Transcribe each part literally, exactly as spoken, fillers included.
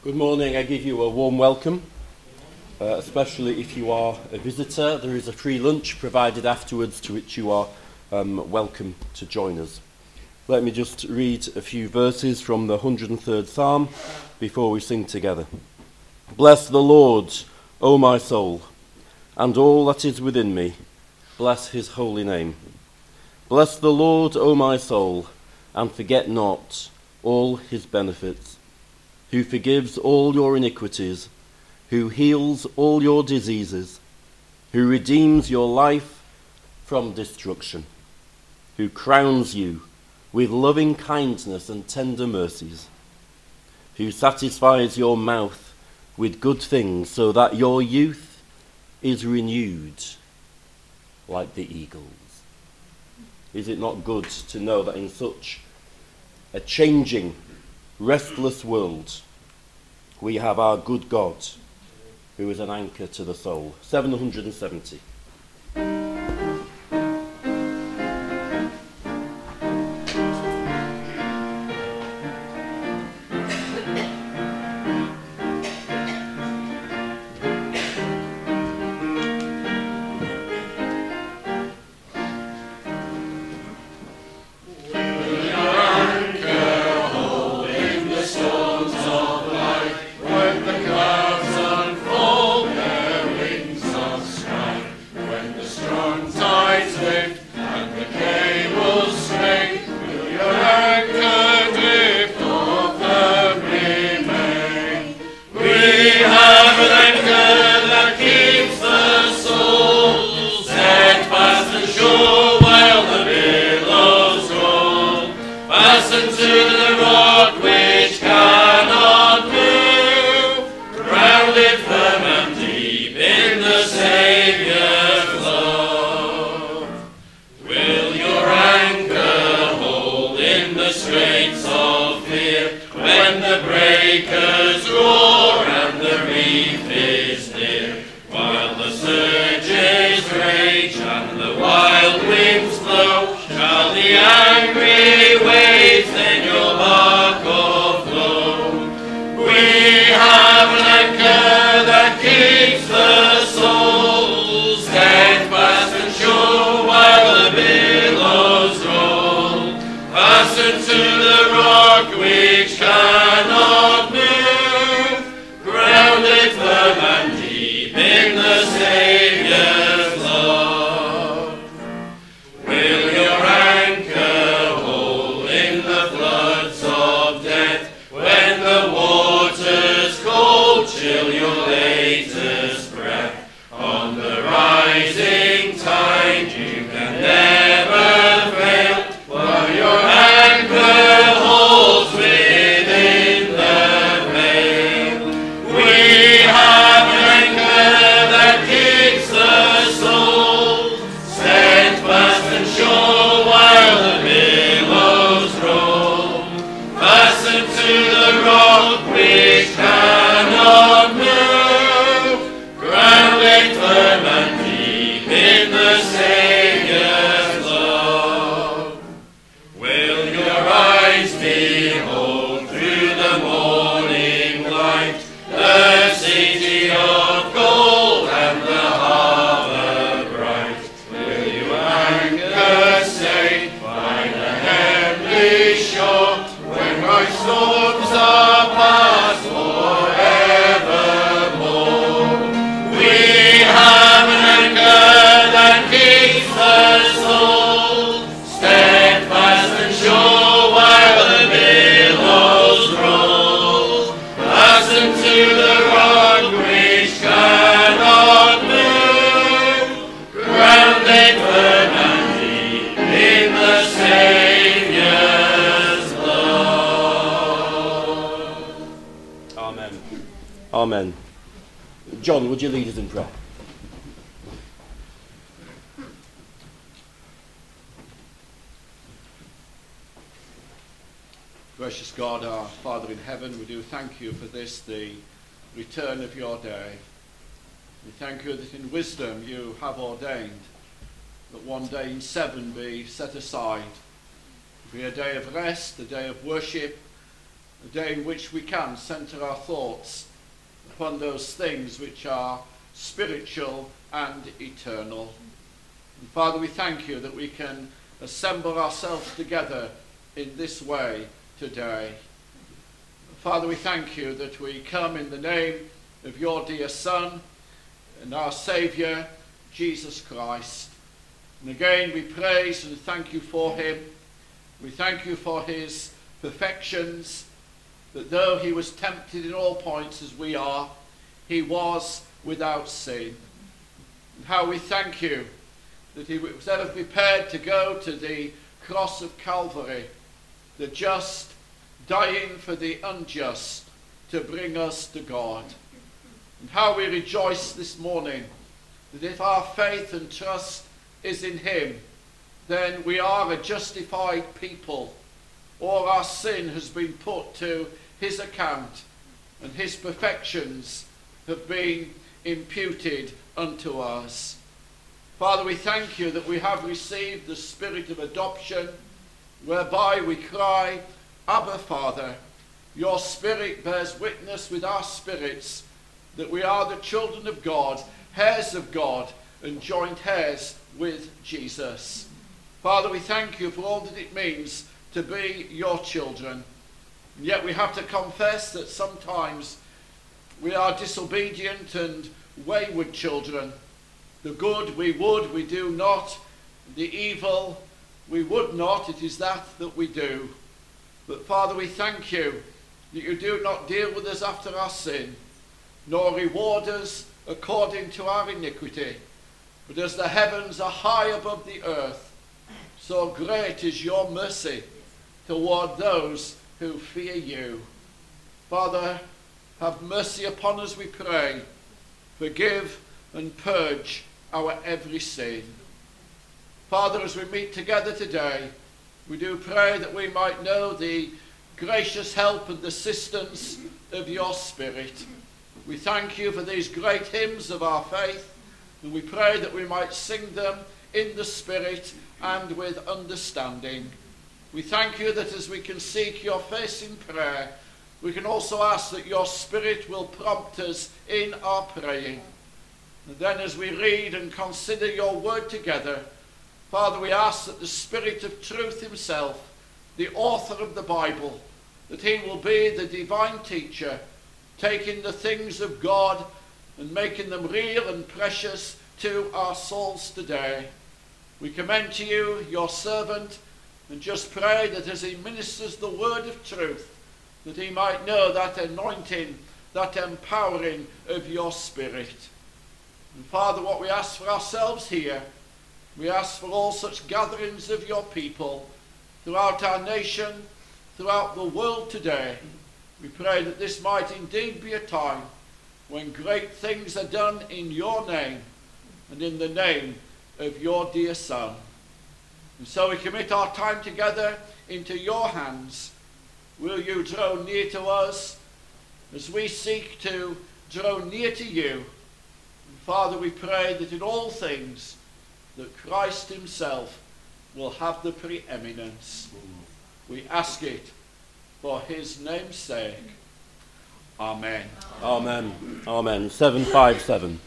Good morning. I give you a warm welcome, uh, especially if you are a visitor. There is a free lunch provided afterwards to which you are um, welcome to join us. Let me just read a few verses from the one hundred third Psalm before we sing together. Bless the Lord, O my soul, and all that is within me. Bless his holy name. Bless the Lord, O my soul, and forget not all his benefits, who forgives all your iniquities, who heals all your diseases, who redeems your life from destruction, who crowns you with loving kindness and tender mercies, who satisfies your mouth with good things so that your youth is renewed like the eagles. Is it not good to know that in such a changing, restless world, we have our good God, who is an anchor to the soul? seven hundred seventy. Amen. John, would you lead us in prayer? Gracious God, our Father in heaven, we do thank you for this, the return of your day. We thank you that in wisdom you have ordained that one day in seven be set aside, be a day of rest, a day of worship, a day in which we can centre our thoughts upon those things which are spiritual and eternal. And Father, we thank you that we can assemble ourselves together in this way today. Father, we thank you that we come in the name of your dear Son and our Saviour, Jesus Christ. And again we praise and thank you for him. We thank you for his perfections, that though he was tempted in all points as we are, he was without sin. And how we thank you that he was ever prepared to go to the cross of Calvary, the just dying for the unjust to bring us to God. And how we rejoice this morning that if our faith and trust is in him, then we are a justified people. All our sin has been put to his account, and his perfections have been imputed unto us. Father, we thank you that we have received the spirit of adoption, whereby we cry, Abba, Father. Your Spirit bears witness with our spirits that we are the children of God, heirs of God, and joint heirs with Jesus. Father, we thank you for all that it means to be your children. And yet we have to confess that sometimes we are disobedient and wayward children. The good we would, we do not. The evil we would not, it is that that we do. But Father, we thank you that you do not deal with us after our sin, nor reward us according to our iniquity. But as the heavens are high above the earth, so great is your mercy toward those who fear you. Father, have mercy upon us, we pray. Forgive and purge our every sin. Father, as we meet together today, we do pray that we might know the gracious help and assistance of your Spirit. We thank you for these great hymns of our faith, and we pray that we might sing them in the Spirit and with understanding. We thank you that as we can seek your face in prayer, we can also ask that your Spirit will prompt us in our praying. And then as we read and consider your word together, Father, we ask that the Spirit of truth himself, the author of the Bible, that he will be the divine teacher, taking the things of God and making them real and precious to our souls today. We commend to you your servant, and just pray that as he ministers the word of truth, that he might know that anointing, that empowering of your Spirit. And Father, what we ask for ourselves here, we ask for all such gatherings of your people throughout our nation, throughout the world today. We pray that this might indeed be a time when great things are done in your name and in the name of your dear Son. And so we commit our time together into your hands. Will you draw near to us as we seek to draw near to you? And Father, we pray that in all things that Christ himself will have the preeminence. We ask it for his name's sake. Amen. Amen. Amen. seven five seven.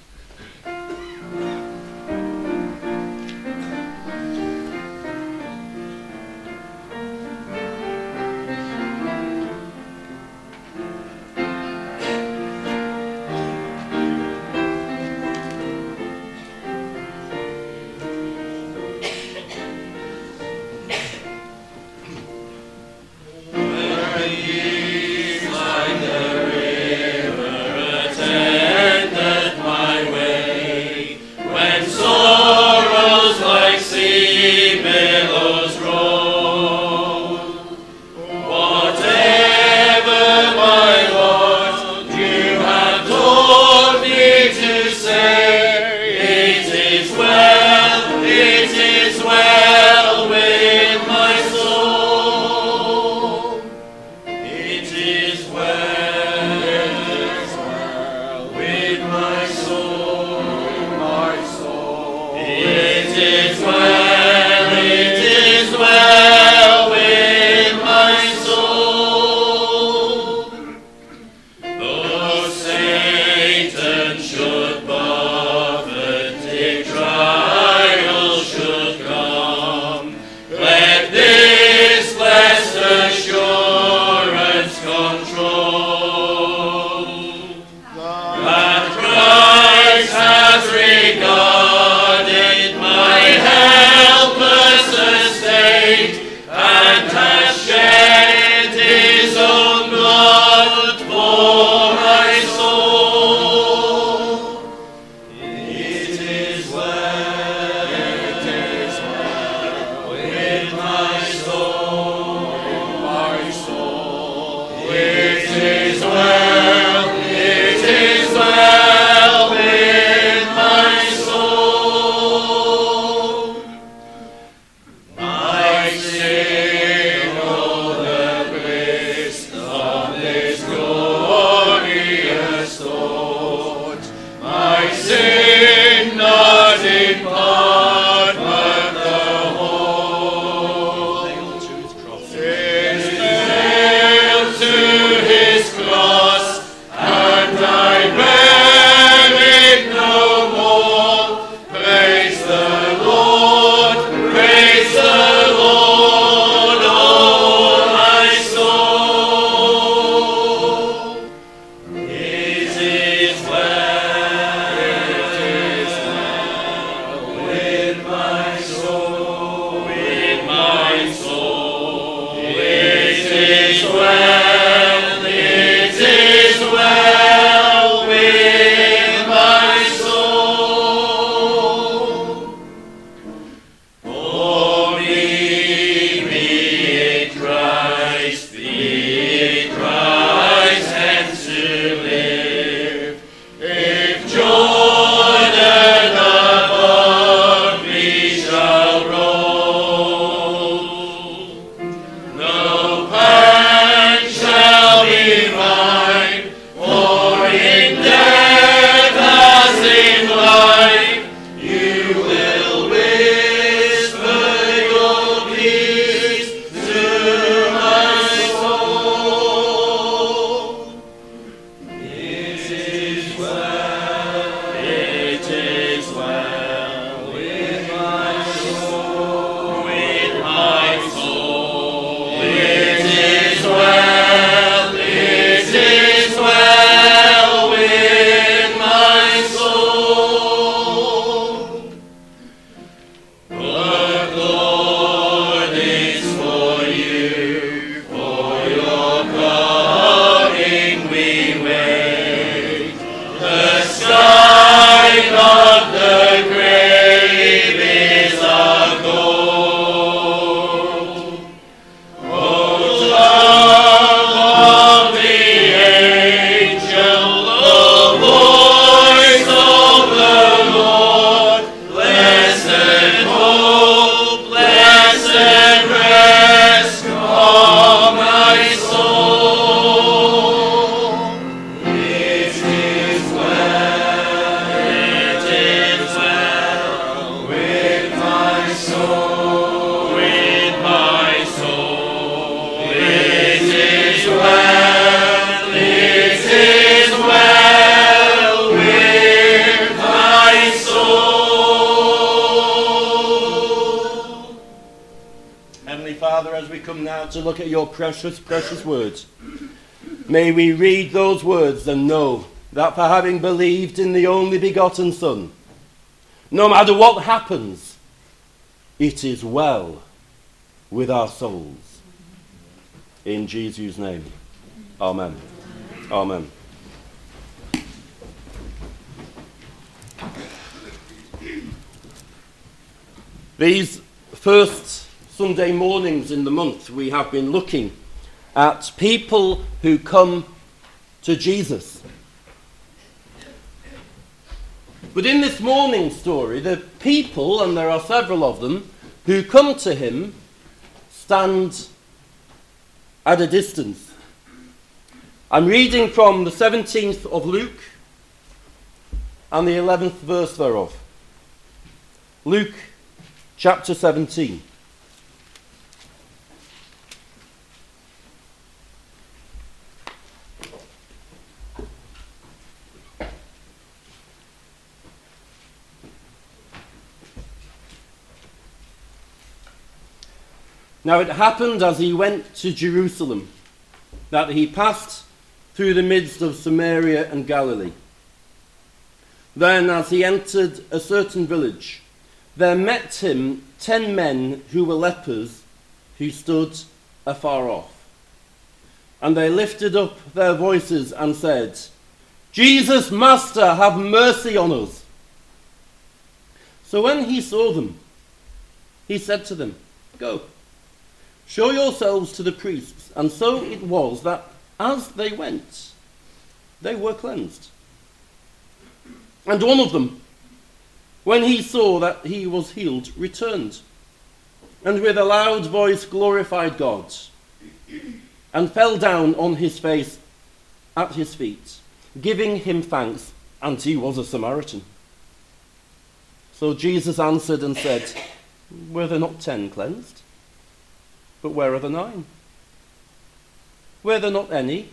To look at your precious, precious words. May we read those words and know that for having believed in the only begotten Son, no matter what happens, it is well with our souls. In Jesus' name, amen. Amen. These first Sunday mornings in the month, we have been looking at people who come to Jesus. But in this morning's story, the people, and there are several of them, who come to him stand at a distance. I'm reading from the seventeenth of Luke and the eleventh verse thereof. Luke chapter seventeen. Now it happened as he went to Jerusalem that he passed through the midst of Samaria and Galilee. Then, as he entered a certain village, there met him ten men who were lepers, who stood afar off. And they lifted up their voices and said, Jesus, Master, have mercy on us. So when he saw them, he said to them, Go, show yourselves to the priests. And so it was that as they went, they were cleansed. And one of them, when he saw that he was healed, returned, and with a loud voice glorified God, and fell down on his face at his feet, giving him thanks, and he was a Samaritan. So Jesus answered and said, Were there not ten cleansed? But where are the nine? Were there not any?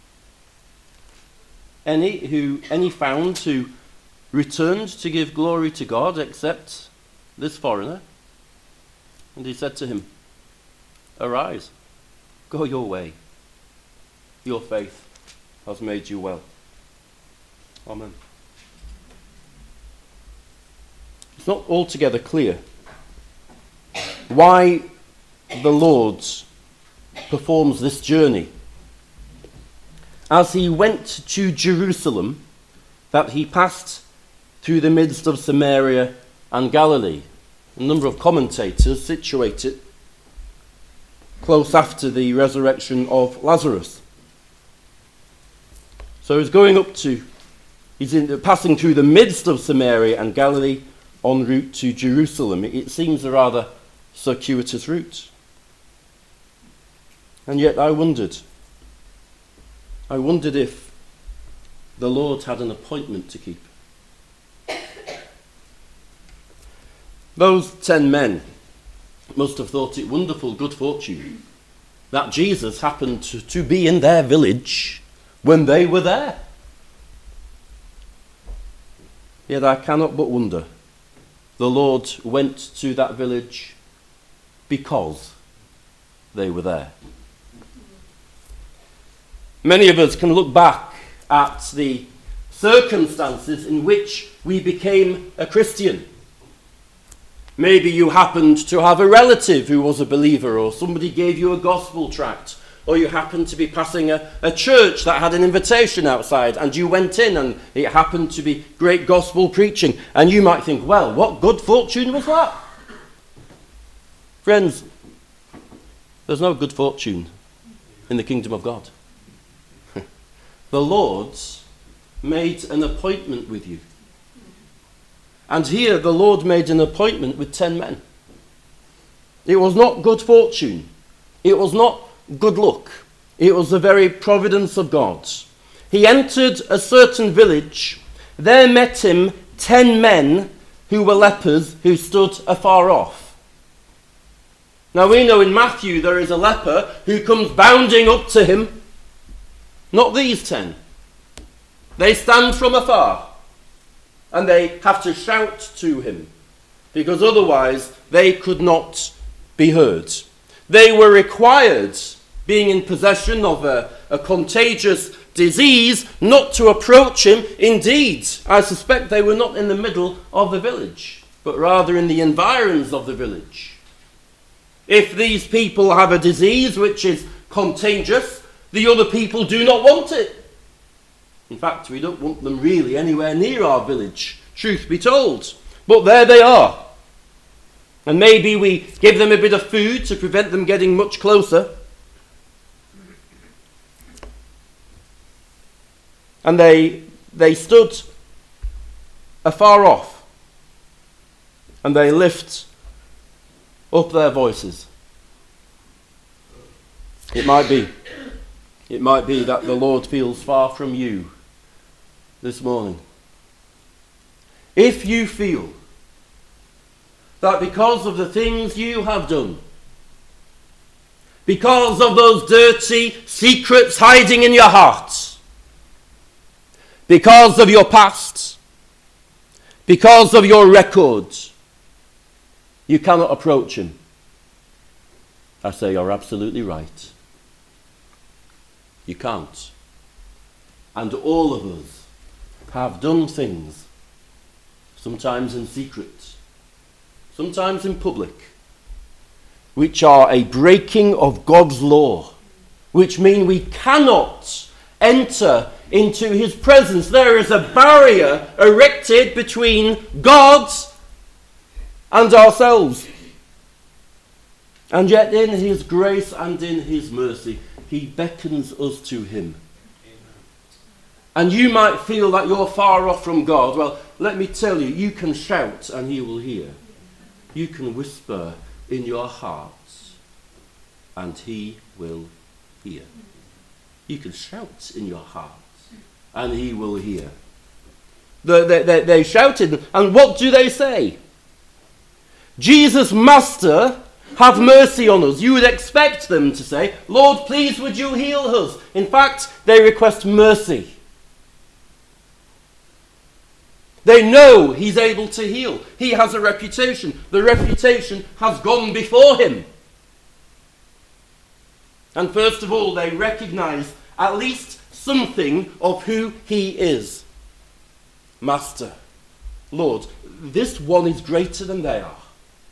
Any who any found who returned to give glory to God except this foreigner? And he said to him, Arise, go your way. Your faith has made you well. Amen. It's not altogether clear why the Lord performs this journey. As he went to Jerusalem, that he passed through the midst of Samaria and Galilee. A number of commentators situate it close after the resurrection of Lazarus. So he's going up to, he's in, passing through the midst of Samaria and Galilee en route to Jerusalem. It, it seems a rather circuitous route. And yet I wondered, I wondered if the Lord had an appointment to keep. Those ten men must have thought it wonderful good fortune that Jesus happened to, to be in their village when they were there. Yet I cannot but wonder, the Lord went to that village because they were there. Many of us can look back at the circumstances in which we became a Christian. Maybe you happened to have a relative who was a believer, or somebody gave you a gospel tract, or you happened to be passing a, a church that had an invitation outside, and you went in and it happened to be great gospel preaching, and you might think, well, what good fortune was that? Friends, there's no good fortune in the kingdom of God. The Lord's made an appointment with you. And here the Lord made an appointment with ten men. It was not good fortune. It was not good luck. It was the very providence of God. He entered a certain village. There met him ten men who were lepers, who stood afar off. Now we know in Matthew there is a leper who comes bounding up to him. Not these ten. They stand from afar. And they have to shout to him, because otherwise they could not be heard. They were required, being in possession of a, a contagious disease, not to approach him. Indeed, I suspect they were not in the middle of the village, but rather in the environs of the village. If these people have a disease which is contagious, the other people do not want it. In fact, we don't want them really anywhere near our village, truth be told. But there they are. And maybe we give them a bit of food to prevent them getting much closer. And they, they stood afar off. And they lift up their voices. It might be, it might be that the Lord feels far from you this morning. If you feel that because of the things you have done, because of those dirty secrets hiding in your heart, because of your past, because of your record, you cannot approach him, I say you're absolutely right. You can't. And all of us have done things, sometimes in secret, sometimes in public, which are a breaking of God's law, which mean we cannot enter into his presence. There is a barrier erected between God and ourselves. And yet in his grace and in his mercy, he beckons us to him. And you might feel that you're far off from God. Well, let me tell you, you can shout and he will hear. You can whisper in your heart and he will hear. You can shout in your heart and he will hear. They, they, they, they shouted, and what do they say? Jesus, Master, have mercy on us. You would expect them to say, Lord, please would you heal us? In fact, they request mercy. They know he's able to heal. He has a reputation. The reputation has gone before him. And first of all, they recognize at least something of who he is. Master, Lord, this one is greater than they are.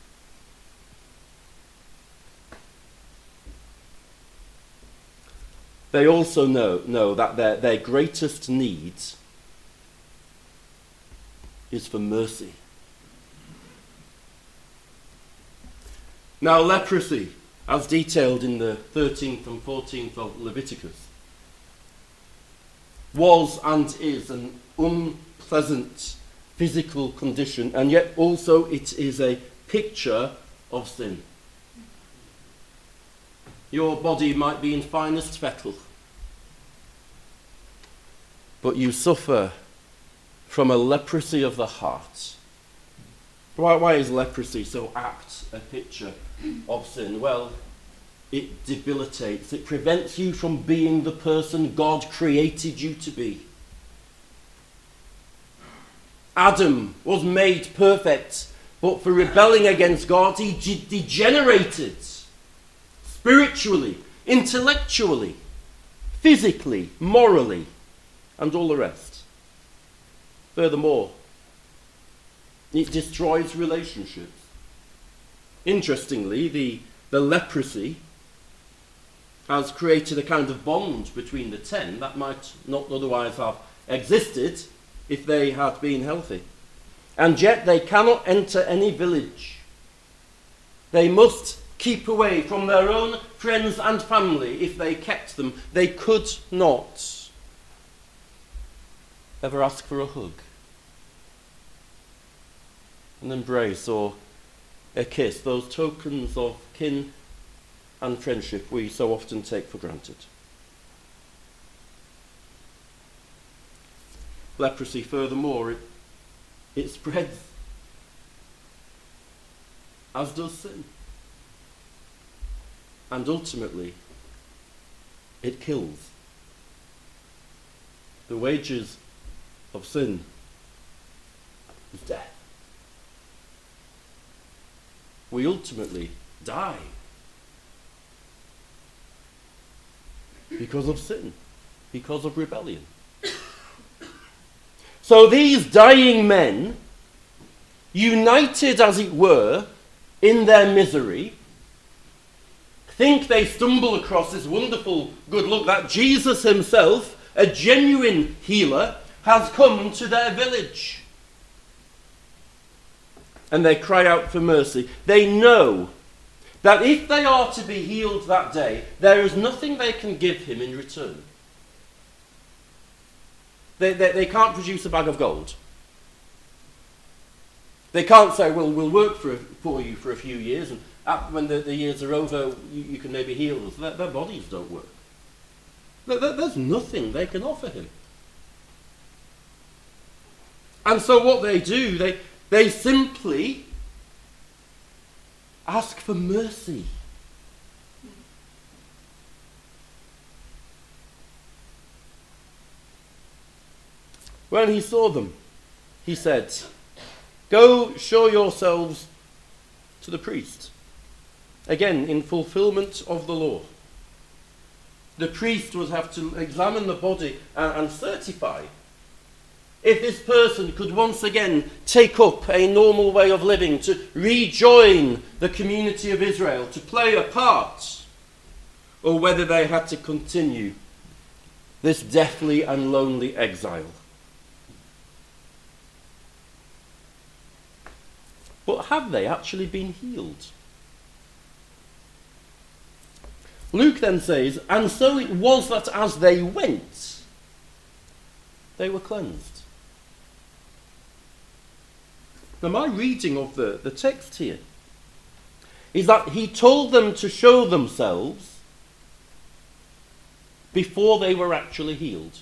They also know, know that their, their greatest need is for mercy. Now, leprosy, as detailed in the thirteenth and fourteenth of Leviticus, was and is an unpleasant physical condition, and yet also it is a picture of sin. Your body might be in finest fettle, but you suffer from a leprosy of the heart. Why, why is leprosy so apt a picture of sin? Well, it debilitates. It prevents you from being the person God created you to be. Adam was made perfect, but for rebelling against God, he de- degenerated. Spiritually, intellectually, physically, morally, and all the rest. Furthermore, it destroys relationships. Interestingly, the, the leprosy has created a kind of bond between the ten that might not otherwise have existed if they had been healthy. And yet they cannot enter any village. They must keep away from their own friends and family if they kept them. They could not ever ask for a hug, an embrace, or a kiss, those tokens of kin and friendship we so often take for granted. Leprosy, furthermore, it, it spreads, as does sin. And ultimately, it kills. The wages of sin is death. We ultimately die because of sin, because of rebellion. So these dying men, united as it were in their misery, think they stumble across this wonderful good luck that Jesus himself, a genuine healer, has come to their village. And they cry out for mercy. They know that if they are to be healed that day, there is nothing they can give him in return. They, they, they can't produce a bag of gold. They can't say, well, we'll work for, for you for a few years, and when the, the years are over, you, you can maybe heal us. Their, their bodies don't work. There, there, there's nothing they can offer him. And so what they do, they, they simply ask for mercy. When he saw them, he said, "Go show yourselves to the priest." Again, in fulfillment of the law. the priest would have to examine the body and, and certify if this person could once again take up a normal way of living, to rejoin the community of Israel, to play a part, or whether they had to continue this deathly and lonely exile. But have they actually been healed? Luke then says, and so it was that as they went, they were cleansed. Now my reading of the, the text here is that he told them to show themselves before they were actually healed.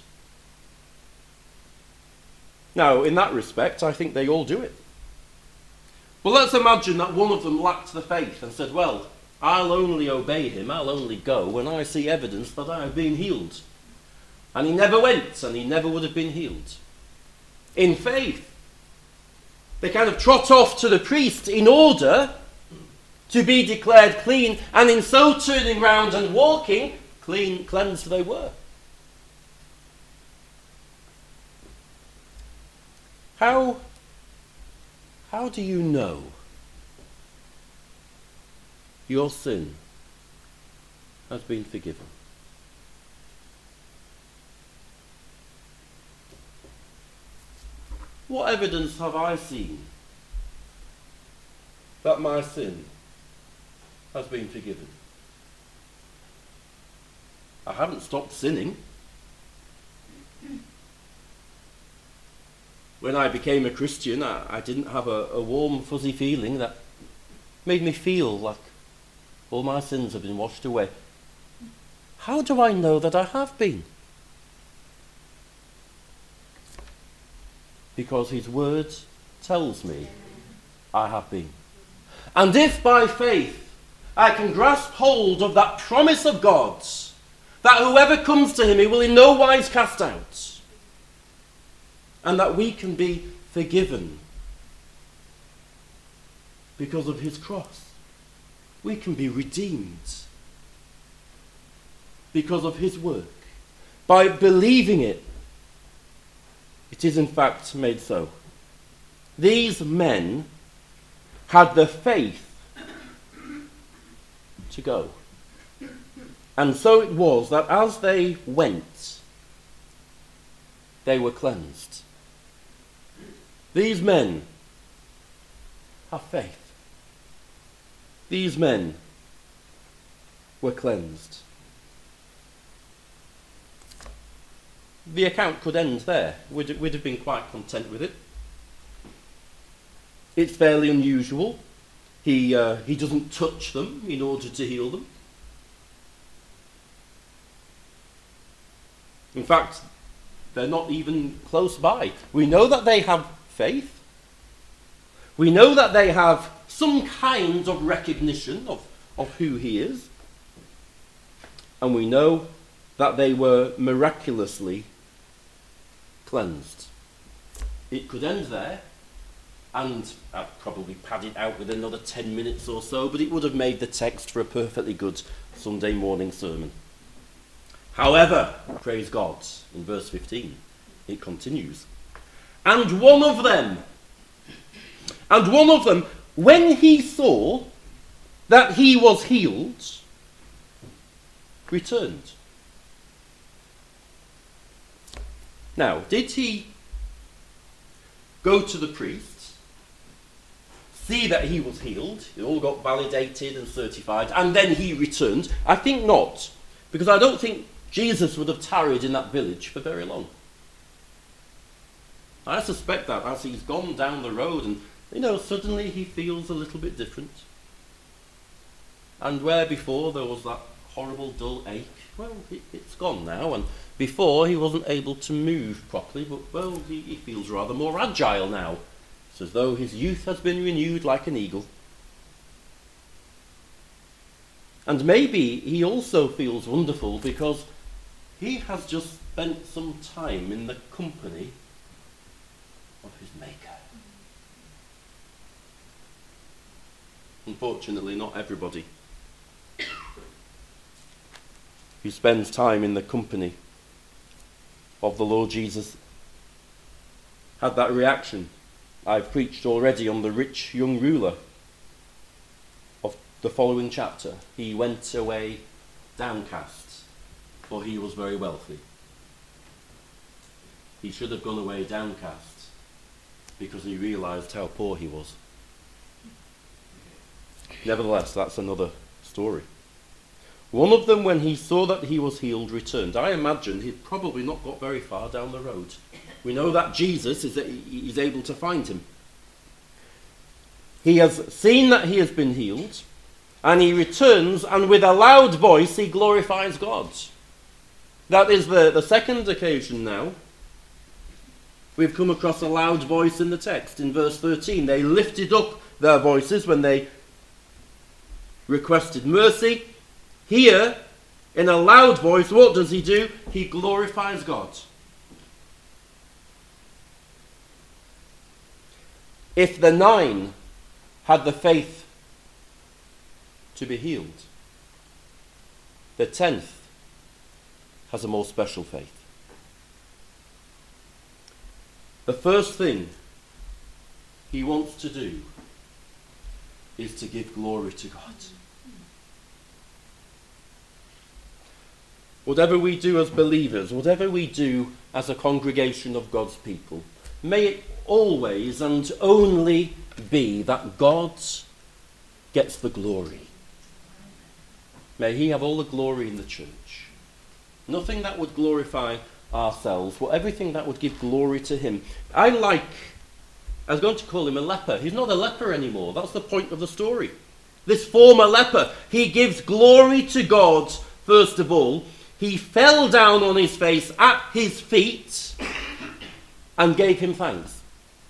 Now, in that respect, I think they all do it. Well, let's imagine that one of them lacked the faith and said, well, I'll only obey him, I'll only go when I see evidence that I have been healed. And he never went, and he never would have been healed. In faith, they kind of trot off to the priest in order to be declared clean, and in so turning round and walking, clean, cleansed they were. How, how do you know your sin has been forgiven? What evidence have I seen that my sin has been forgiven? I haven't stopped sinning. When I became a Christian, I, I didn't have a, a warm, fuzzy feeling that made me feel like all my sins have been washed away. How do I know that I have been? Because his word tells me I have been. And if by faith I can grasp hold of that promise of God's, that whoever comes to him he will in no wise cast out, and that we can be forgiven because of his cross. We can be redeemed because of his work. By believing it, it is in fact made so. These men had the faith to go. And so it was that as they went, they were cleansed. These men have faith. These men were cleansed. The account could end there. We'd, we'd have been quite content with it. It's fairly unusual. He, uh, he doesn't touch them in order to heal them. In fact, they're not even close by. We know that they have faith. We know that they have some kind of recognition of, of who he is. And we know that they were miraculously cleansed. It could end there, and I'd probably pad it out with another ten minutes or so, but it would have made the text for a perfectly good Sunday morning sermon. However, praise God, in verse fifteen, it continues. And one of them, and one of them, when he saw that he was healed, returned. Now, did he go to the priest, see that he was healed, it all got validated and certified, and then he returned? I think not, because I don't think Jesus would have tarried in that village for very long. I suspect that as he's gone down the road and, you know, suddenly he feels a little bit different. And where before there was that horrible dull ache, well, it, it's gone now. And before he wasn't able to move properly, but, well, he, he feels rather more agile now. It's as though his youth has been renewed like an eagle. And maybe he also feels wonderful because he has just spent some time in the company of his Maker. Unfortunately, not everybody. who spends time in the company of the Lord Jesus had that reaction. I've preached already on the rich young ruler of the following chapter. He went away downcast, for he was very wealthy. He should have gone away downcast because he realised how poor he was. Nevertheless, that's another story. One of them, when he saw that he was healed, returned. I imagine he'd probably not got very far down the road. We know that Jesus is is able to find him. He has seen that he has been healed, and he returns, and with a loud voice he glorifies God. That is the, the second occasion now we've come across a loud voice in the text. In verse thirteen, they lifted up their voices when they requested mercy. Here, in a loud voice, what does he do? He glorifies God. If the nine had the faith to be healed, the tenth has a more special faith. The first thing he wants to do is to give glory to God. Whatever we do as believers, whatever we do as a congregation of God's people, may it always and only be that God gets the glory. May he have all the glory in the church. Nothing that would glorify ourselves, but everything that would give glory to him. I like, I was going to call him a leper. He's not a leper anymore. That's the point of the story. This former leper, he gives glory to God first of all. He fell down on his face at his feet and gave him thanks.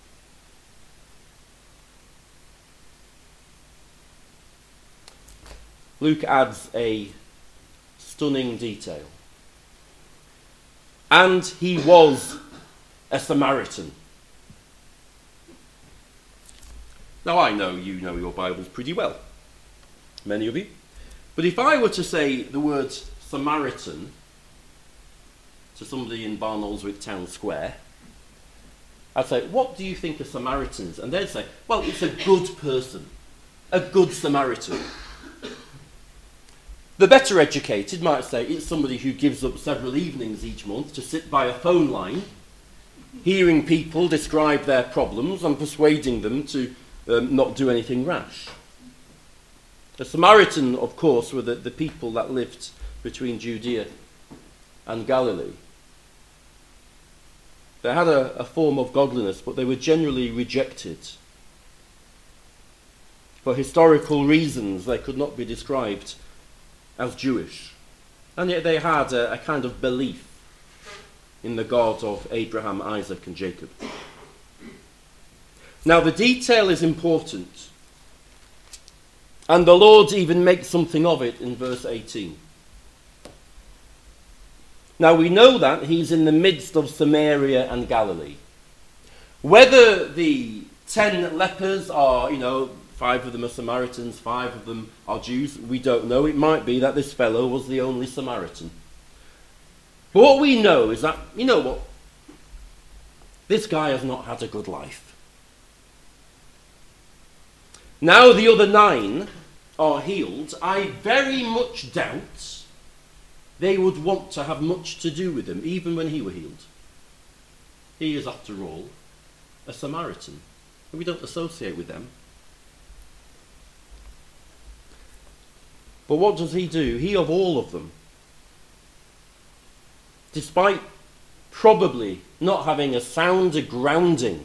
Luke adds a stunning detail. And he was a Samaritan. Now I know you know your Bibles pretty well, many of you. But if I were to say the word Samaritan to somebody in Barnoldswick Town Square, I'd say, what do you think a Samaritan is? And they'd say, well, it's a good person, a good Samaritan. The better educated might say it's somebody who gives up several evenings each month to sit by a phone line, hearing people describe their problems and persuading them to um, not do anything rash. The Samaritan, of course, were the, the people that lived between Judea and Galilee. They had a, a form of godliness, but they were generally rejected. For historical reasons, they could not be described as Jewish. And yet they had a, a kind of belief in the God of Abraham, Isaac, and Jacob. Now the detail is important. And the Lord even makes something of it in verse eighteen. Now we know that he's in the midst of Samaria and Galilee. Whether the ten lepers are, you know, five of them are Samaritans, five of them are Jews, we don't know. It might be that this fellow was the only Samaritan. But what we know is that, you know what, this guy has not had a good life. Now the other nine are healed. I very much doubt they would want to have much to do with him, even when he were healed. He is, after all, a Samaritan, and we don't associate with them. But what does he do? He, of all of them, despite probably not having a sounder grounding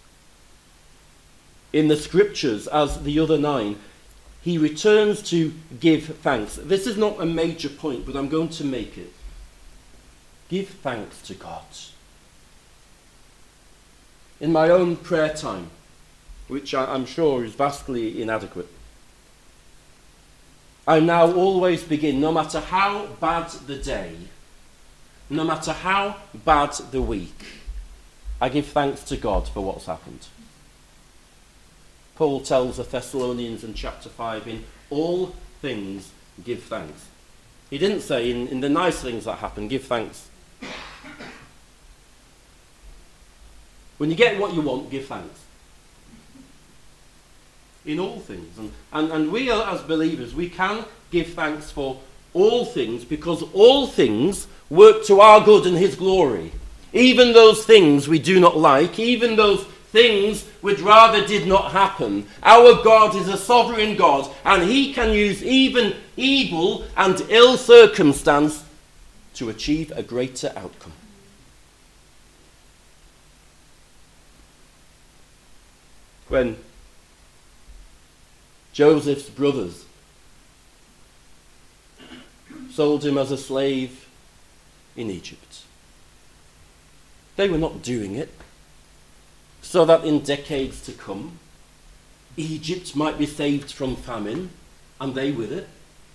in the scriptures as the other nine, he returns to give thanks. This is not a major point, but I'm going to make it. Give thanks to God. In my own prayer time, which I'm sure is vastly inadequate, I now always begin, no matter how bad the day, no matter how bad the week, I give thanks to God for what's happened. Paul tells the Thessalonians in chapter five, in all things give thanks. He didn't say, in, in the nice things that happen, give thanks. When you get what you want, give thanks. In all things. And, and, and we are, as believers, we can give thanks for all things, because all things work to our good and his glory. Even those things we do not like, even those things we'd rather did not happen. Our God is a sovereign God, and he can use even evil and ill circumstance to achieve a greater outcome. When Joseph's brothers sold him as a slave in Egypt, they were not doing it so that in decades to come, Egypt might be saved from famine, and they with it.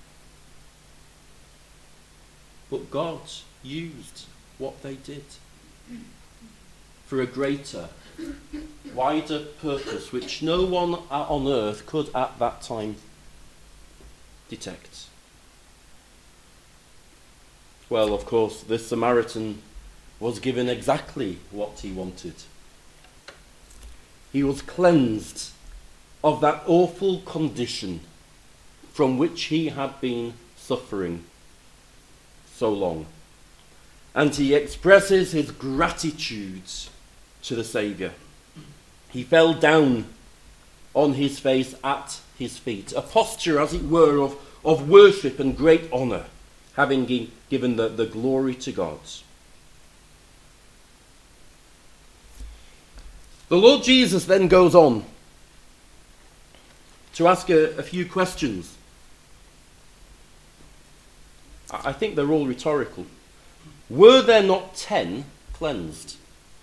But God used what they did for a greater, wider purpose which no one on earth could at that time detect. Well, of course, this Samaritan was given exactly what he wanted. He was cleansed of that awful condition from which he had been suffering so long. And he expresses his gratitude to the Saviour. He fell down on his face at his feet, a posture, as it were, of, of worship and great honour, having gi- given the, the glory to God. The Lord Jesus then goes on to ask a, a few questions. I think they're all rhetorical. Were there not ten cleansed?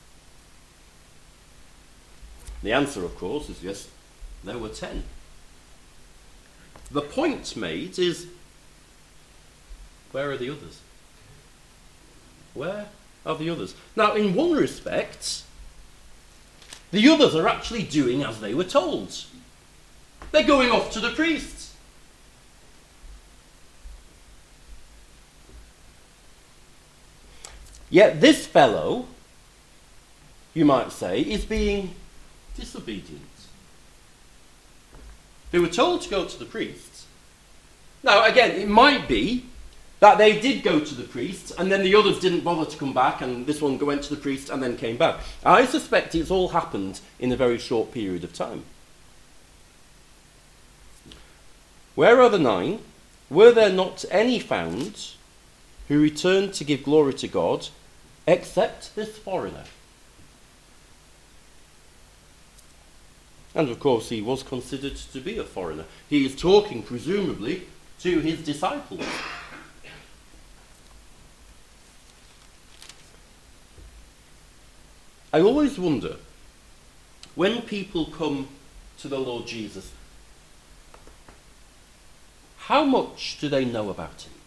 The answer, of course, is yes, there were ten. The point made is, where are the others? Where are the others? Now, in one respect, the others are actually doing as they were told. They're going off to the priests. Yet this fellow, you might say, is being disobedient. They were told to go to the priests. Now, again, it might be that they did go to the priest, and then the others didn't bother to come back, and this one went to the priest and then came back. I suspect it's all happened in a very short period of time. Where are the nine? Were there not any found who returned to give glory to God, except this foreigner? And of course, he was considered to be a foreigner. He is talking, presumably, to his disciples. I always wonder, when people come to the Lord Jesus, how much do they know about him?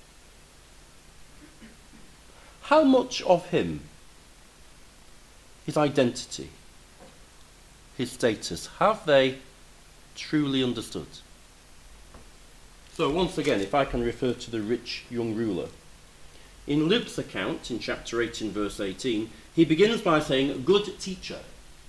How much of him, his identity, his status, have they truly understood? So once again, if I can refer to the rich young ruler, in Luke's account, in chapter eighteen, verse eighteen, he begins by saying, "Good teacher."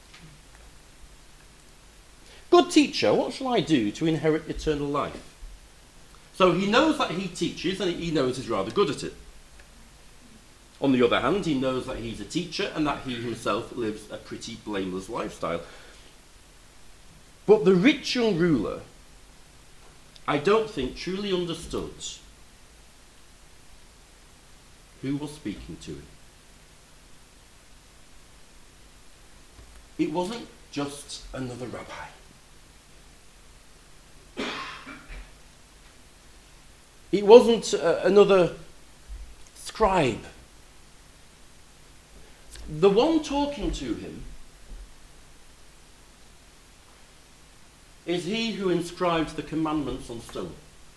Good teacher, what shall I do to inherit eternal life? So he knows that he teaches, and he knows he's rather good at it. On the other hand, he knows that he's a teacher and that he himself lives a pretty blameless lifestyle. But the rich young ruler, I don't think, truly understood who was speaking to him. It wasn't just another rabbi. It wasn't uh, another scribe. The one talking to him is he who inscribed the commandments on stone.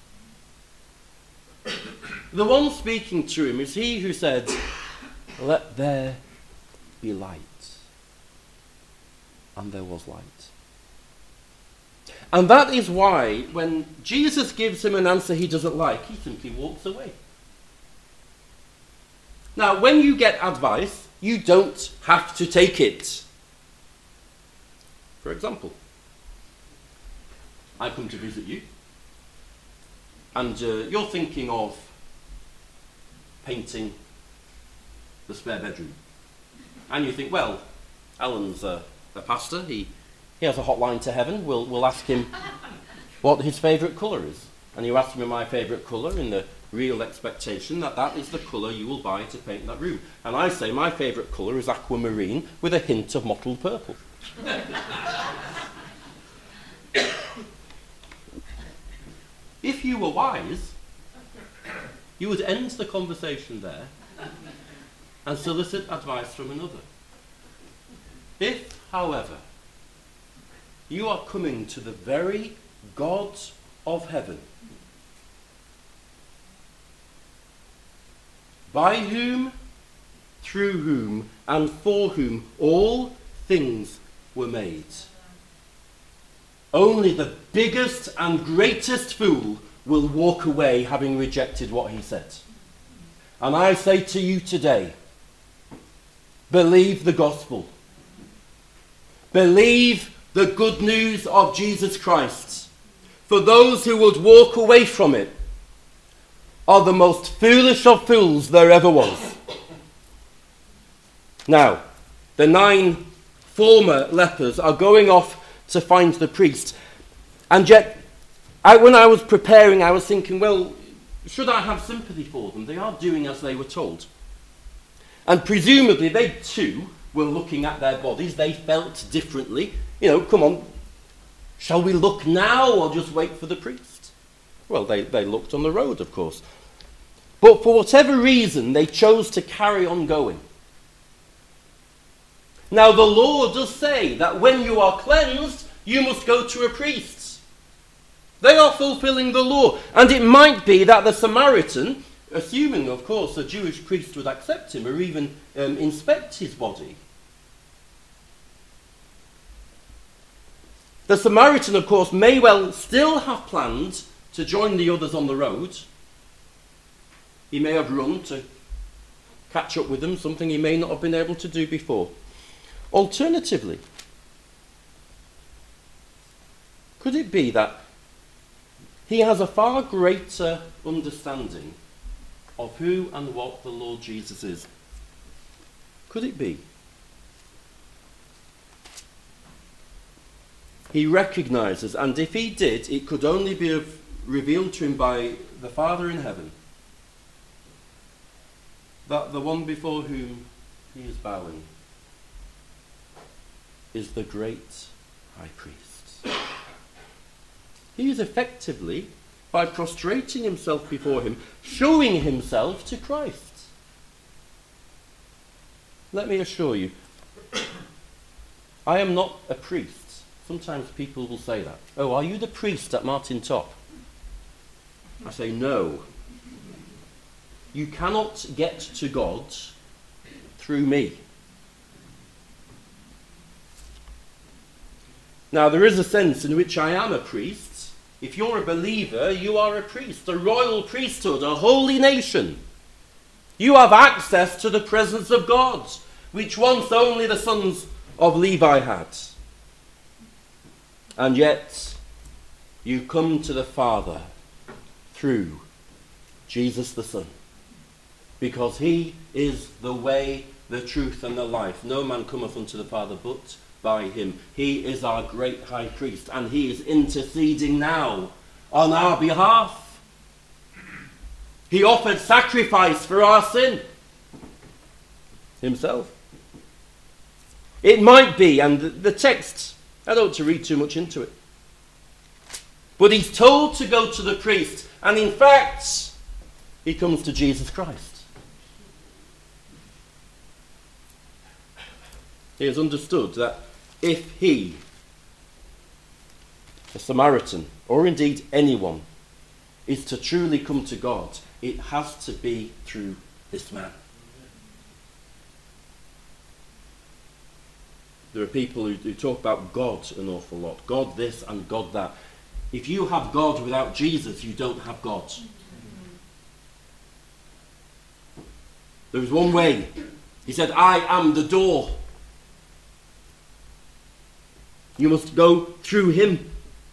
The one speaking to him is he who said, "Let there be light." And there was light. And that is why when Jesus gives him an answer he doesn't like, he simply walks away. Now, when you get advice, you don't have to take it. For example, I come to visit you, and uh, you're thinking of painting the spare bedroom. And you think, well, Alan's uh, a pastor, he, he has a hotline to heaven, we'll, we'll ask him what his favourite colour is. And you ask me my favourite colour in the real expectation that that is the colour you will buy to paint that room. And I say my favourite colour is aquamarine with a hint of mottled purple. If you were wise, you would end the conversation there and solicit advice from another. If, however, you are coming to the very God of heaven, by whom, through whom, and for whom all things were made, only the biggest and greatest fool will walk away having rejected what he said. And I say to you today, believe the gospel. Believe the good news of Jesus Christ. For those who would walk away from it are the most foolish of fools there ever was. Now, the nine former lepers are going off to find the priest. And yet, I, when I was preparing, I was thinking, well, should I have sympathy for them? They are doing as they were told. And presumably they too were looking at their bodies. They felt differently. You know, come on, shall we look now or just wait for the priest? Well, they, they looked on the road, of course. But for whatever reason, they chose to carry on going. Now, the law does say that when you are cleansed, you must go to a priest. They are fulfilling the law. And it might be that the Samaritan, assuming, of course, a Jewish priest would accept him or even um, inspect his body. The Samaritan, of course, may well still have planned to join the others on the road. He may have run to catch up with them, something he may not have been able to do before. Alternatively, could it be that he has a far greater understanding of who and what the Lord Jesus is? Could it be? He recognizes, and if he did, it could only be revealed to him by the Father in heaven, that the one before whom he is bowing is the great high priest. He is effectively, by prostrating himself before him, showing himself to Christ. Let me assure you, I am not a priest. Sometimes people will say that. Oh, are you the priest at Martin Top? I say no. You cannot get to God through me. Now, there is a sense in which I am a priest. If you're a believer, you are a priest, a royal priesthood, a holy nation. You have access to the presence of God, which once only the sons of Levi had. And yet, you come to the Father through Jesus the Son, because he is the way, the truth, and the life. No man cometh unto the Father but by him. He is our great high priest, and he is interceding now on our behalf. He offered sacrifice for our sin himself. It might be, and the text, I don't want to read too much into it, but he's told to go to the priest, and in fact, he comes to Jesus Christ. He has understood that if he, a Samaritan, or indeed anyone, is to truly come to God, it has to be through this man. There are people who, who talk about God an awful lot. God this and God that. If you have God without Jesus, you don't have God. There is one way. He said, I am the door. You must go through him.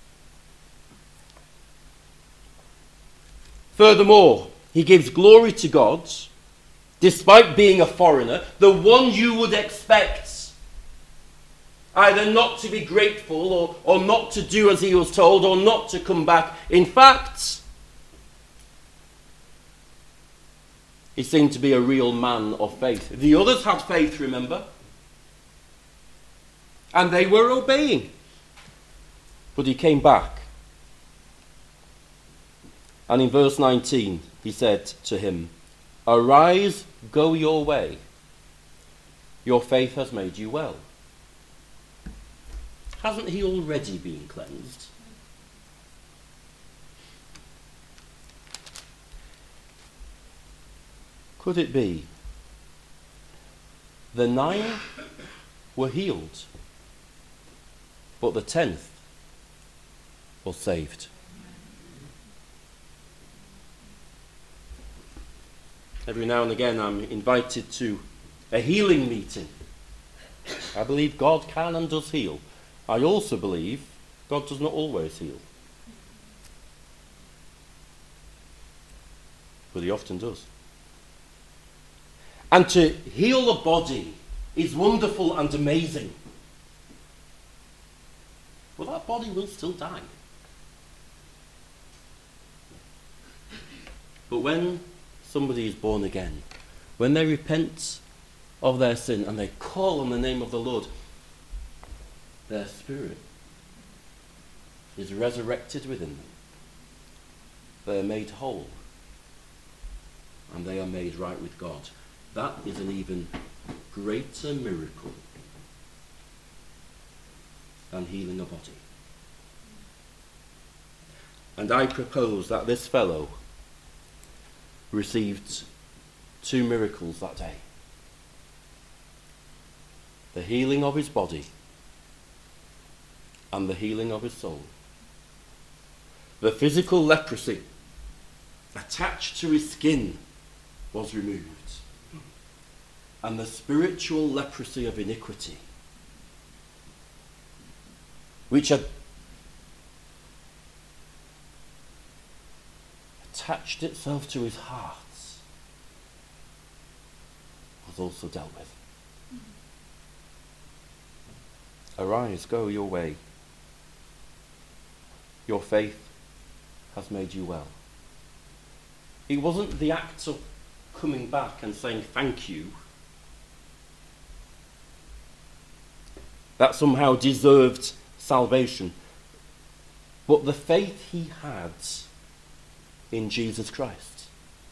Furthermore, he gives glory to God, despite being a foreigner, the one you would expect either not to be grateful or, or not to do as he was told or not to come back. In fact, he seemed to be a real man of faith. The others had faith, remember? And they were obeying. But he came back. And in verse nineteen, he said to him, Arise, go your way. Your faith has made you well. Hasn't he already been cleansed? Could it be the nine were healed, but the tenth was saved? Every now and again I'm invited to a healing meeting. I believe God can and does heal. I also believe God does not always heal. But he often does. And to heal a body is wonderful and amazing. But that body will still die. But when somebody is born again, when they repent of their sin and they call on the name of the Lord, their spirit is resurrected within them. They are made whole. And they are made right with God. That is an even greater miracle than healing a body. And I propose that this fellow received two miracles that day. The healing of his body and the healing of his soul. The physical leprosy attached to his skin was removed. And the spiritual leprosy of iniquity, which had attached itself to his heart, was also dealt with. Arise, go your way. Your faith has made you well. It wasn't the act of coming back and saying thank you that somehow deserved salvation, but the faith he had in Jesus Christ.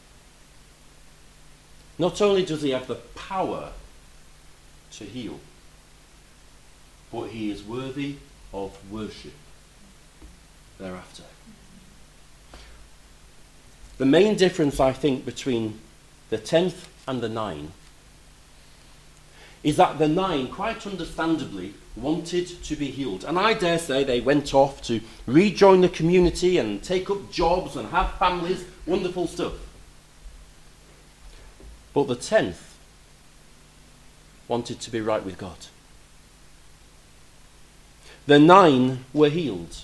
Not only does he have the power to heal, but he is worthy of worship thereafter. The main difference, I think, between the tenth and the nine is that the nine, quite understandably, wanted to be healed. And I dare say they went off to rejoin the community and take up jobs and have families, wonderful stuff. But the tenth wanted to be right with God. The nine were healed,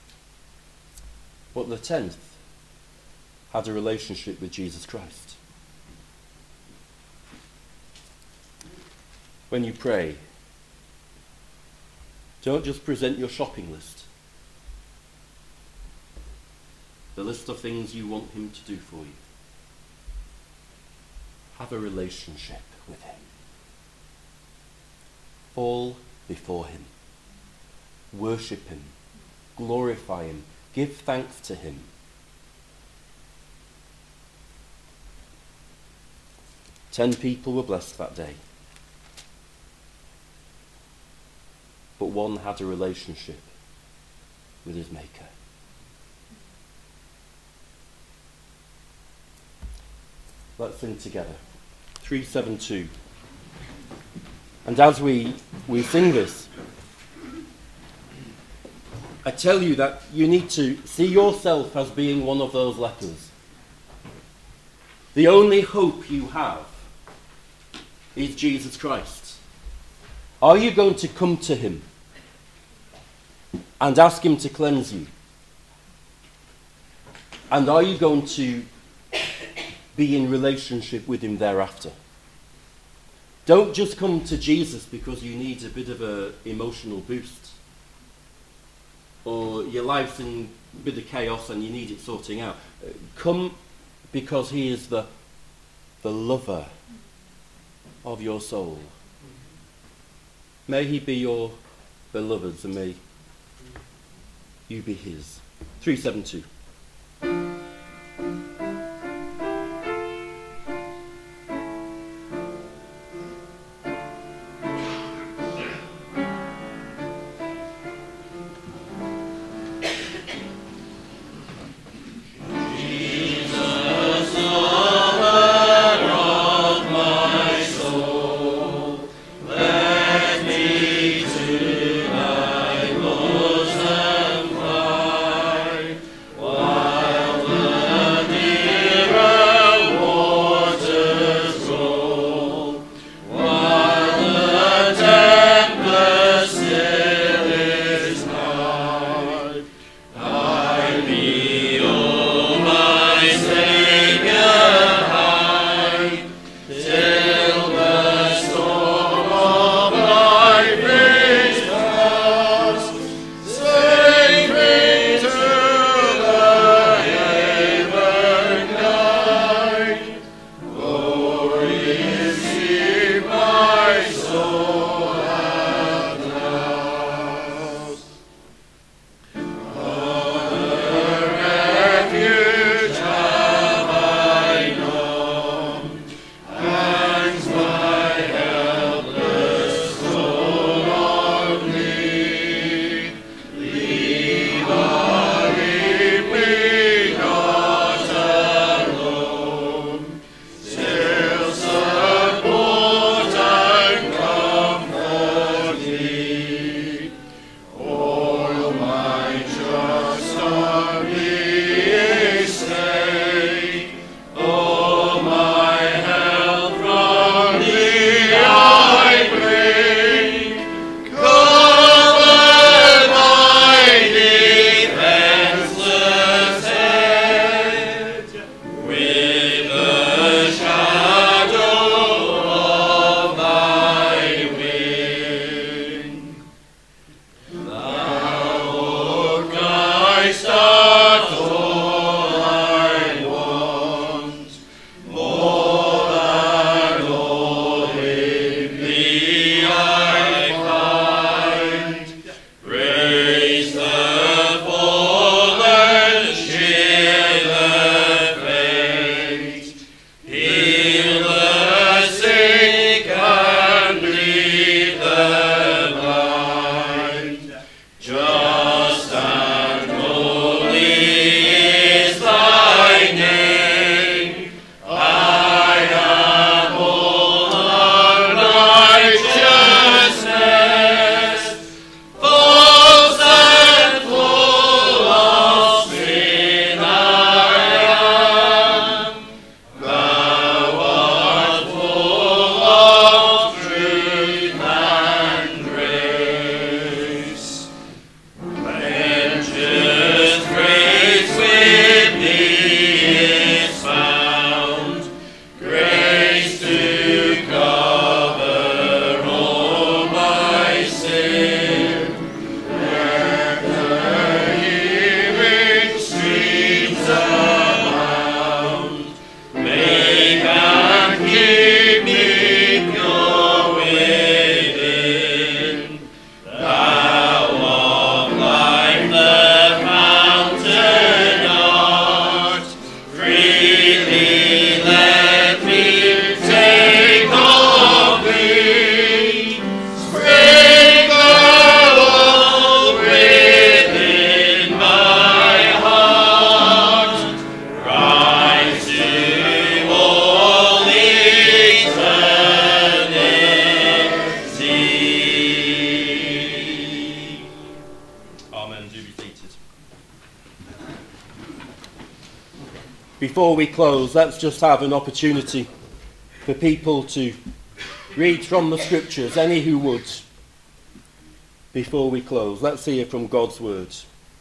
but the tenth had a relationship with Jesus Christ. When you pray, don't just present your shopping list, the list of things you want him to do for you. Have a relationship with him. Fall before him. Worship him. Glorify him. Give thanks to him. Ten people were blessed that day. But one had a relationship with his Maker. Let's sing together. three seven two. And as we we sing this. I tell you that you need to see yourself as being one of those lepers. The only hope you have is Jesus Christ. Are you going to come to him and ask him to cleanse you? And are you going to be in relationship with him thereafter? Don't just come to Jesus because you need a bit of an emotional boost, or your life's in a bit of chaos and you need it sorting out. Come because he is the, the lover of your soul. May he be your beloved, and may you be his. three seventy-two. Why before we close, let's just have an opportunity for people to read from the scriptures, any who would, before we close. Let's hear from God's words.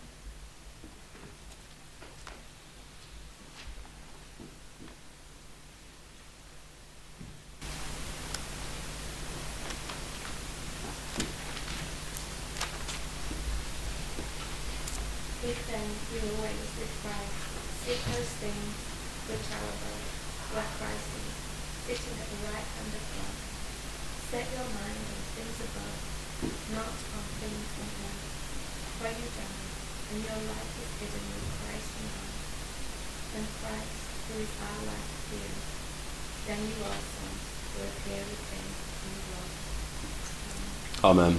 If then you are raised with Christ, seek those things which are above, where Christ is, sitting at the right hand of God. Set your mind on things above, not on things on earth. For you died, and your life is hidden with Christ in God. When Christ, who is our life, appears, then you also will appear with him in glory. Amen. Amen.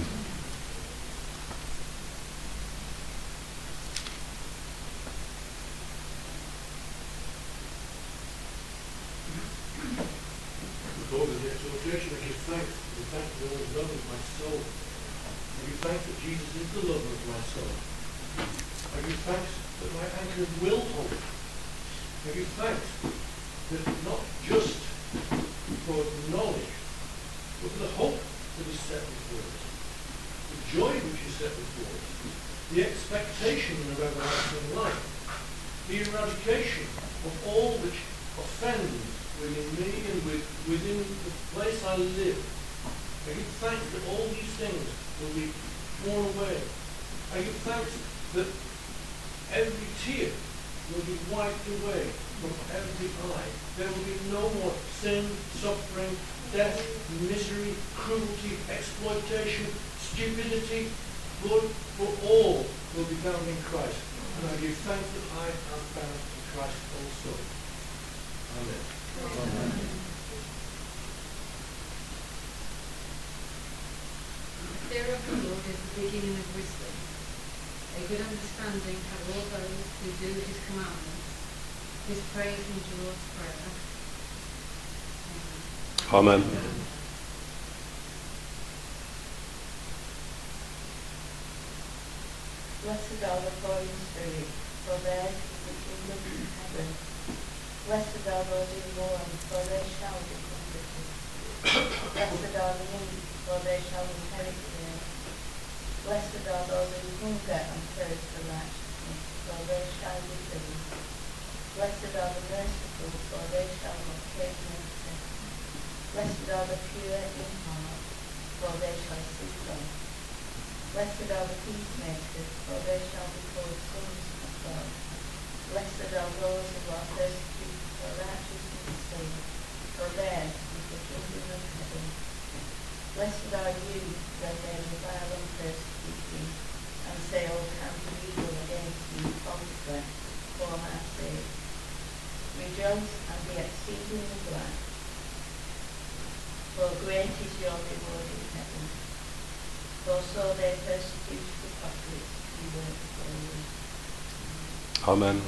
Lord, in the exaltation, I give thanks. I give thanks for all He's done with my soul. I give thanks that Jesus is the lover of my soul. I give thanks that my anchor will hold. I give thanks that not just for knowledge, but for the hope that is set before us, the joy which is set before us, the expectation of everlasting life, the eradication of all which offends within me and with, within the place I live. I give thanks that all these things will be torn away. I give thanks that every tear will be wiped away from every eye. There will be no more sin, suffering, death, misery, cruelty, exploitation, stupidity. Lord, for all will be found in Christ. And I give thanks that I am found in Christ also. Amen. Amen. Fear of the Lord is the beginning of wisdom. A good understanding have all those who do his commandments. His praise endures forever. Amen. Blessed are the poor in spirit, for theirs is the kingdom of heaven. Blessed are those who mourn, for they shall be comforted. Blessed are the meek, for they shall inherit the earth. Blessed are those who hunger and thirst for righteousness, for they shall be filled. Blessed are the merciful, for they shall obtain mercy. Blessed are the pure in heart, for they shall see God. Blessed are the peacemakers, for they shall be called sons of God. Blessed are those who are persecuted for righteousness' sake, for theirs is the kingdom of heaven. Blessed are you when they revile and persecute you, and say all kinds of evil against you falsely for my sake. Rejoice and be exceedingly glad, for great is your reward in heaven. For so they persecute the prophets who were before you. Amen.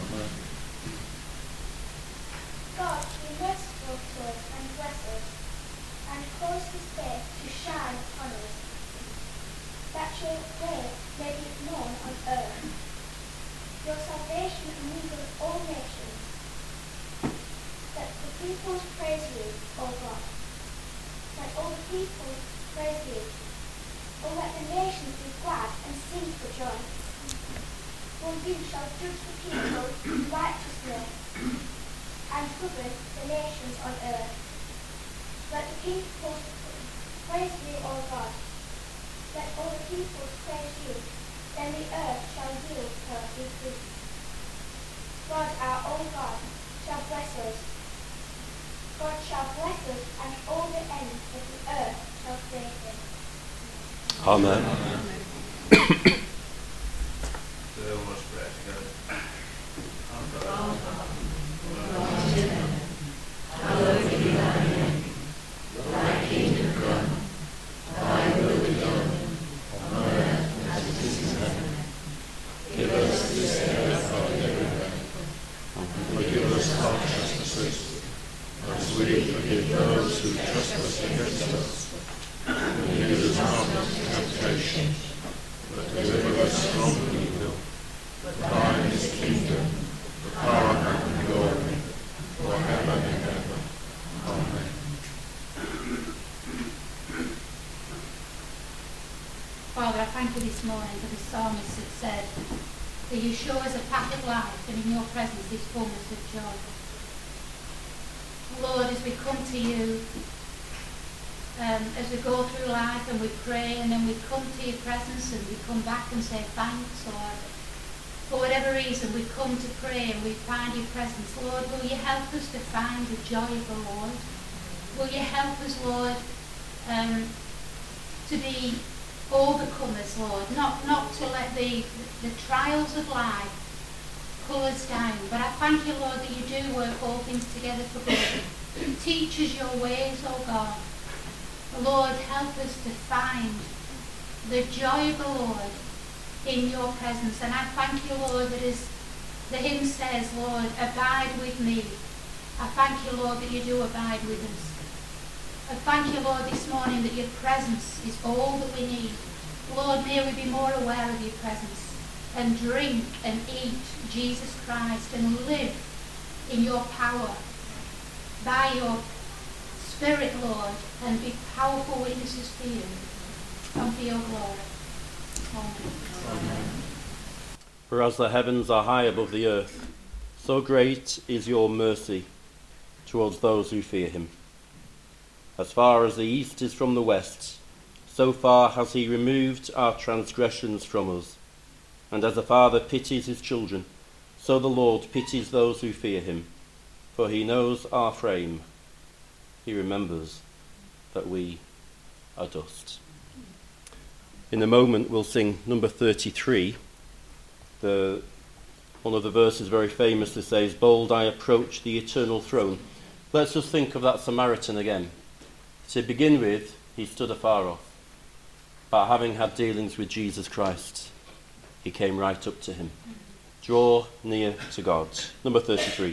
God be merciful to us and bless us, and cause his face to shine upon us, that your way may be known on earth, your salvation among all nations, that the peoples praise you, O God, that all the peoples praise you, O let the nations be glad and sing for joy. For you shall judge the people in righteousness and govern the nations on earth. Let the peoples praise you, O God. Let all the peoples praise you. Then the earth shall yield her fruit. God, our own God, shall bless us. God shall bless us, and all the ends of the earth shall praise him. Amen. So let's pray together. Hallowed be thy name. Thy kingdom come. Thy will be done on earth as it is in heaven. Give us this day our daily bread, and forgive us our trespasses, as we forgive those who trespass against us. And lead us not into temptation, but deliver us from evil. For thine is the kingdom, the power, and the glory, Father, I thank you this morning for the psalmist that said that you show us a path of life, and in your presence is fullness of joy. Lord, as we come to you, um, as we go through life and we pray, and then we come to your presence and we come back and say thanks, or for whatever reason we come to pray and we find your presence, Lord, will you help us to find the joy of the Lord? Will you help us, Lord, um, to be overcomers, Lord, not not to let the the trials of life pull us down. But I thank you, Lord, that you do work all things together for good. Teach us your ways, oh God. Lord, help us to find the joy of the Lord in your presence. And I thank you, Lord, that as the hymn says, Lord, abide with me. I thank you, Lord, that you do abide with us. I thank you, Lord, this morning that your presence is all that we need. Lord, may we be more aware of your presence and drink and eat Jesus Christ and live in your power by your Spirit, Lord, and be powerful witnesses for you and for your glory. Amen. Amen. For as the heavens are high above the earth, so great is your mercy towards those who fear him. As far as the east is from the west, so far has he removed our transgressions from us. And as a father pities his children, so the Lord pities those who fear him. For he knows our frame. He remembers that we are dust. In a moment we'll sing number thirty-three. The, one of the verses very famously says, "Bold I approach the eternal throne." Let's just think of that Samaritan again. To begin with, he stood afar off. But having had dealings with Jesus Christ, he came right up to him. Draw near to God. Number thirty-three.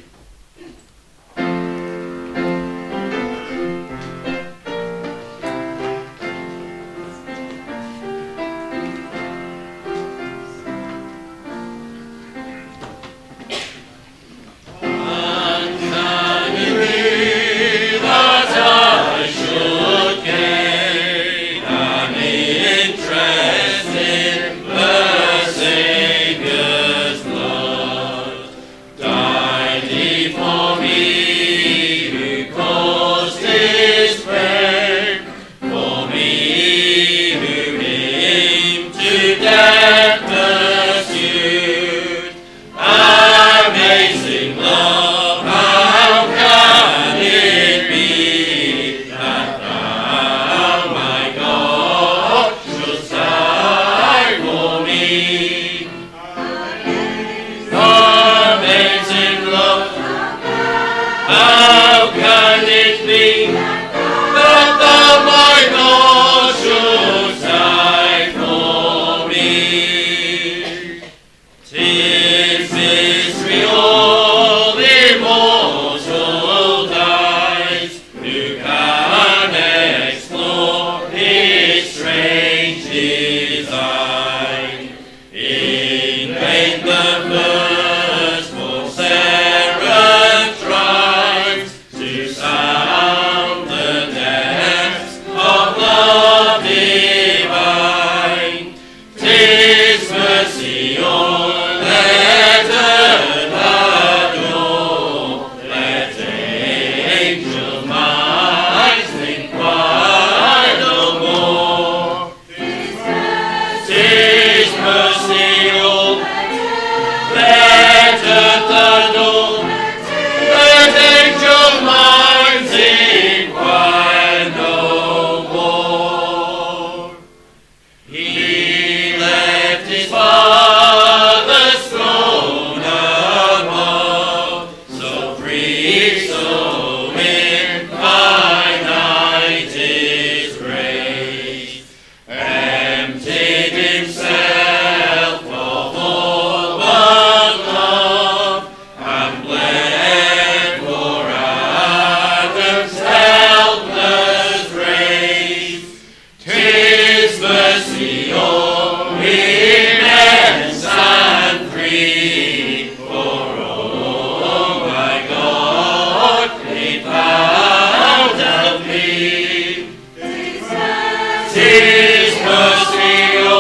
His mercy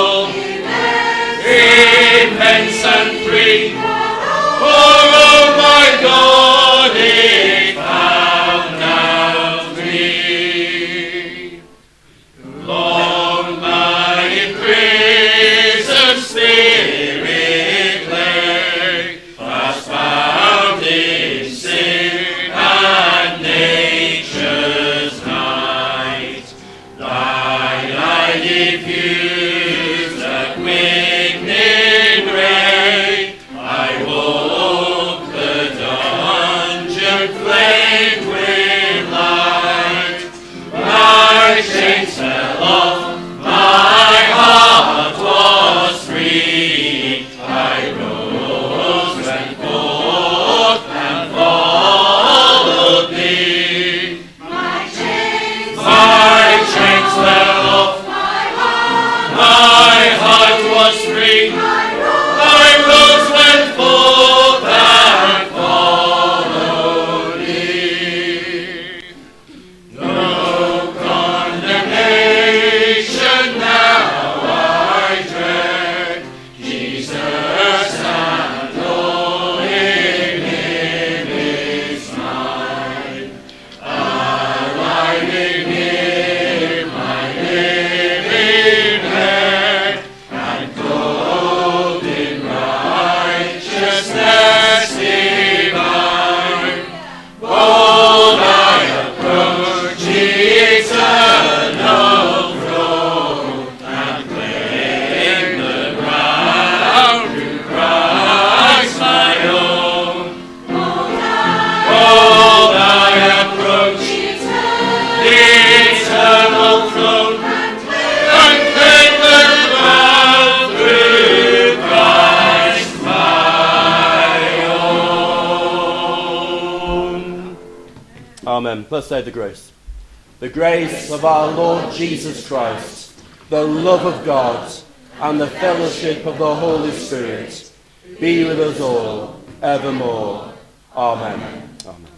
God it found out me. Long my imprisoned spirit lay, fast bound in sin and nature's night. Thy light diffused a quickening ray. I woke the dungeon flamed with light. My chains fell off, my heart was free. I rose, went forth, and followed thee. My chains, My chains fell off, my heart was free. I I rose, went forth, and followed thee. No condemnation now I dread. Jesus and all in him is mine. Alive in him, my living head, and clothed in righteousness divine. Bold I approach the eternal throne, and claim the ground through Christ my own. Bold I approach the eternal throne, and claim the ground through Christ my own. Amen. Let's say the grace. The grace of our Lord Jesus Christ, the love of God, and the fellowship of the Holy Spirit be with us all evermore. Amen. Amen.